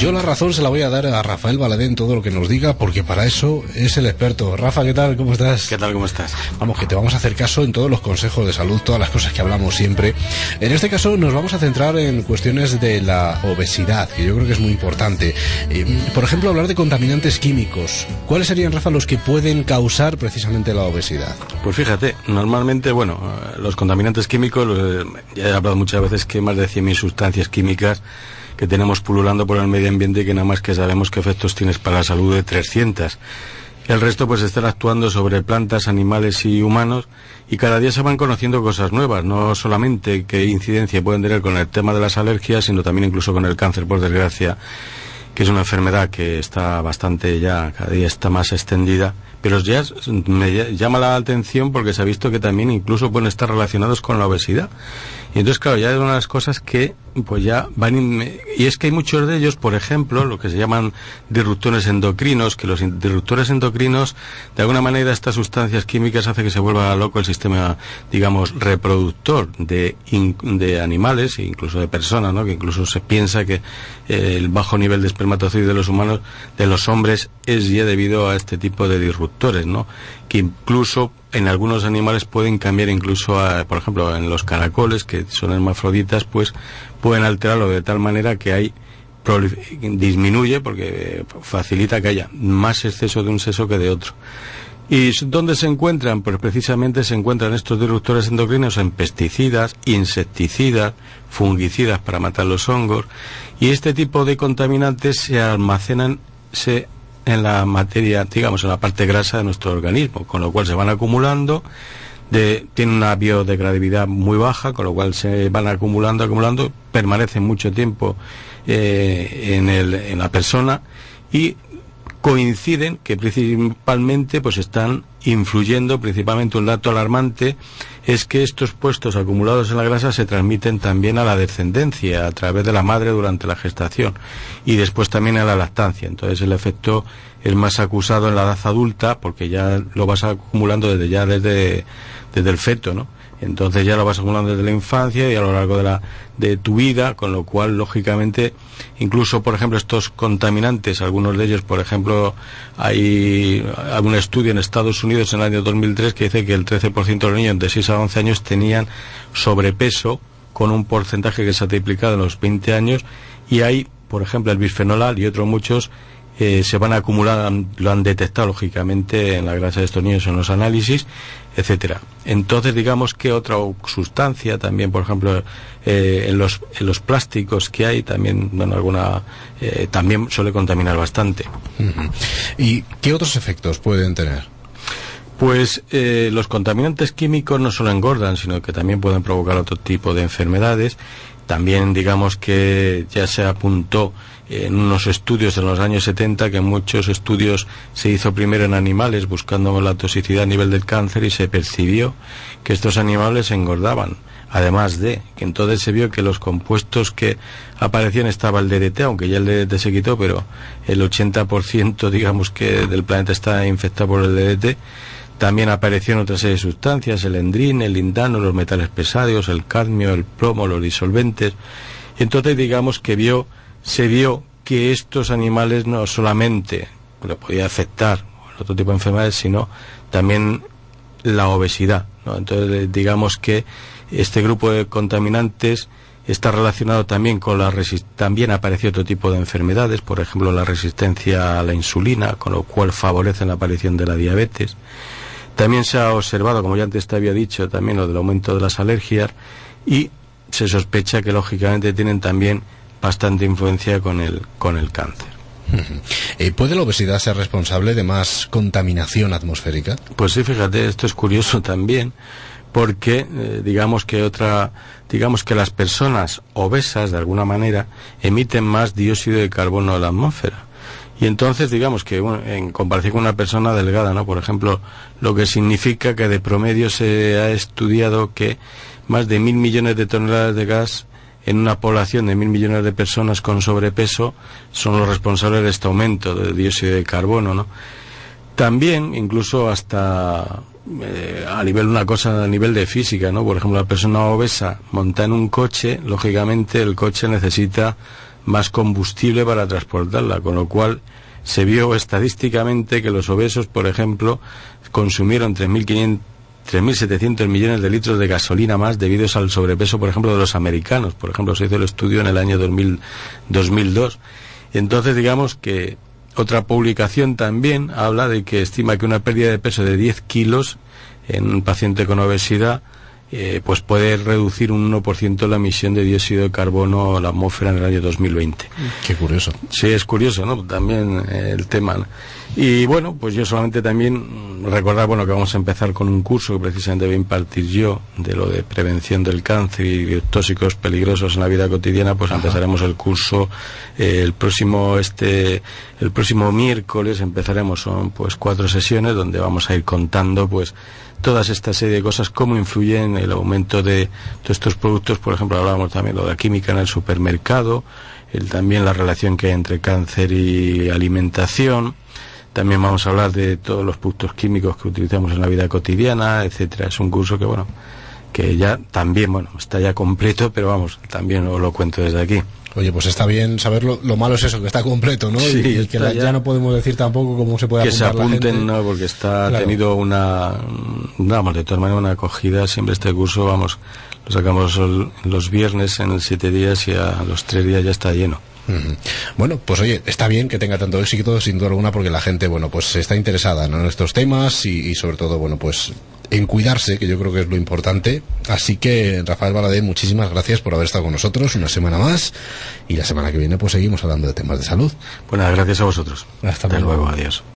Yo la razón se la voy a dar a Rafael Valadez en todo lo que nos diga, porque para eso es el experto. Rafa, ¿qué tal? ¿Cómo estás? ¿Qué tal? ¿Cómo estás? Vamos, que te vamos a hacer caso en todos los consejos de salud, todas las cosas que hablamos siempre. En este caso nos vamos a centrar en cuestiones de la obesidad, que yo creo que es muy importante. Por ejemplo, hablar de contaminantes químicos. ¿Cuáles serían, Rafa, los que pueden causar precisamente la obesidad? Pues fíjate, normalmente, los contaminantes químicos, ya he hablado muchas veces que hay más de 100.000 sustancias químicas que tenemos pululando por el medio ambiente y que nada más que sabemos qué efectos tienes para la salud de 300. El resto pues están actuando sobre plantas, animales y humanos, y cada día se van conociendo cosas nuevas, no solamente qué incidencia pueden tener con el tema de las alergias, sino también incluso con el cáncer, por desgracia, que es una enfermedad que está bastante ya, cada día está más extendida, pero ya me llama la atención porque se ha visto que también incluso pueden estar relacionados con la obesidad. Y entonces, claro, ya es una de las cosas que pues ya van y es que hay muchos de ellos, por ejemplo, lo que se llaman disruptores endocrinos, que los disruptores endocrinos, de alguna manera, estas sustancias químicas hacen que se vuelva loco el sistema, digamos, reproductor de animales e incluso de personas, ¿no? Que incluso se piensa que el bajo nivel de espermatozoides de los humanos, de los hombres, es ya debido a este tipo de disruptores, ¿no? Que incluso en algunos animales pueden cambiar incluso por ejemplo, en los caracoles, que son hermafroditas, pues pueden alterarlo de tal manera que disminuye, porque facilita que haya más exceso de un sexo que de otro. ¿Y dónde se encuentran? Pues precisamente se encuentran estos disruptores endocrinos en pesticidas, insecticidas, fungicidas para matar los hongos, y este tipo de contaminantes se almacenan en la materia, digamos, en la parte grasa de nuestro organismo, con lo cual se van acumulando, tienen una biodegradabilidad muy baja, con lo cual se van acumulando, permanecen mucho tiempo en la persona y coinciden que principalmente pues están influyendo. Principalmente un dato alarmante es que estos puestos acumulados en la grasa se transmiten también a la descendencia a través de la madre durante la gestación y después también a la lactancia. Entonces el efecto es más acusado en la edad adulta, porque ya lo vas acumulando desde el feto, ¿no? Entonces ya lo vas acumulando desde la infancia y a lo largo de tu vida, con lo cual, lógicamente, incluso, por ejemplo, estos contaminantes, algunos de ellos, por ejemplo, hay algún estudio en Estados Unidos en el año 2003 que dice que el 13% de los niños de 6 a 11 años tenían sobrepeso, con un porcentaje que se ha triplicado en los 20 años, y hay, por ejemplo, el bisfenol A y otros muchos se van a acumular, lo han detectado lógicamente en la grasa de estos niños en los análisis, etcétera. Entonces, digamos que otra sustancia también, por ejemplo, en los plásticos que hay también, también suele contaminar bastante. Uh-huh. ¿Y qué otros efectos pueden tener? Pues los contaminantes químicos no solo engordan, sino que también pueden provocar otro tipo de enfermedades. También, digamos que ya se apuntó en unos estudios en los años 70, que en muchos estudios se hizo primero en animales buscando la toxicidad a nivel del cáncer, y se percibió que estos animales engordaban. Además de que entonces se vio que los compuestos que aparecían, estaba el DDT, aunque ya el DDT se quitó, pero el 80% digamos que del planeta está infectado por el DDT. También aparecieron otra serie de sustancias, el endrín, el lindano, los metales pesados, el cadmio, el plomo, los disolventes. Entonces, digamos que se vio que estos animales no solamente le podía afectar otro tipo de enfermedades, sino también la obesidad, ¿no? Entonces, digamos que este grupo de contaminantes está relacionado también con también apareció otro tipo de enfermedades, por ejemplo, la resistencia a la insulina, con lo cual favorecen la aparición de la diabetes. También se ha observado, como ya antes te había dicho, también lo del aumento de las alergias, y se sospecha que lógicamente tienen también bastante influencia con el cáncer. ¿Puede la obesidad ser responsable de más contaminación atmosférica? Pues sí, fíjate, esto es curioso también, porque digamos que las personas obesas, de alguna manera, emiten más dióxido de carbono a la atmósfera. Y entonces, digamos que en comparación con una persona delgada, ¿no? Por ejemplo, lo que significa que de promedio se ha estudiado que más de 1.000 millones de toneladas de gas en una población de 1.000 millones de personas con sobrepeso son los responsables de este aumento de dióxido de carbono, ¿no? También, incluso hasta a nivel de física, ¿no? Por ejemplo, la persona obesa monta en un coche, lógicamente el coche necesita más combustible para transportarla, con lo cual se vio estadísticamente que los obesos, por ejemplo, consumieron 3.700 millones de litros de gasolina más debido al sobrepeso, por ejemplo, de los americanos. Por ejemplo, se hizo el estudio en el año 2002. Entonces, digamos que otra publicación también habla de que estima que una pérdida de peso de 10 kilos en un paciente con obesidad pues puede reducir un 1% la emisión de dióxido de carbono a la atmósfera en el año 2020. Qué curioso. Sí, es curioso, ¿no? También el tema, ¿no? Y bueno, pues yo solamente también recordar, bueno, que vamos a empezar con un curso que precisamente voy a impartir yo de lo de prevención del cáncer y tóxicos peligrosos en la vida cotidiana. Pues empezaremos el curso el próximo miércoles. Empezaremos, son pues 4 sesiones donde vamos a ir contando pues todas esta serie de cosas, cómo influyen el aumento de todos estos productos. Por ejemplo, hablábamos también de la química en el supermercado, también la relación que hay entre cáncer y alimentación. También vamos a hablar de todos los productos químicos que utilizamos en la vida cotidiana, etcétera. Es un curso que, bueno, que ya también, bueno, está ya completo, pero vamos, también os lo cuento desde aquí. Oye, pues está bien saberlo. Lo malo es eso, que está completo, ¿no? Sí, y que ya no podemos decir tampoco cómo se puede apuntar que se apunten, la gente. No, porque está claro. Tenido vamos, de todas maneras una acogida. Siempre este curso, vamos, lo sacamos los viernes en 7 días y a los 3 días ya está lleno. Bueno, pues oye, está bien que tenga tanto éxito, sin duda alguna, porque la gente, bueno, pues está interesada, ¿no?, en estos temas y sobre todo, bueno, pues en cuidarse, que yo creo que es lo importante. Así que, Rafael Valadez, muchísimas gracias por haber estado con nosotros una semana más, y la semana que viene pues seguimos hablando de temas de salud. Bueno, gracias a vosotros. Hasta luego. Adiós.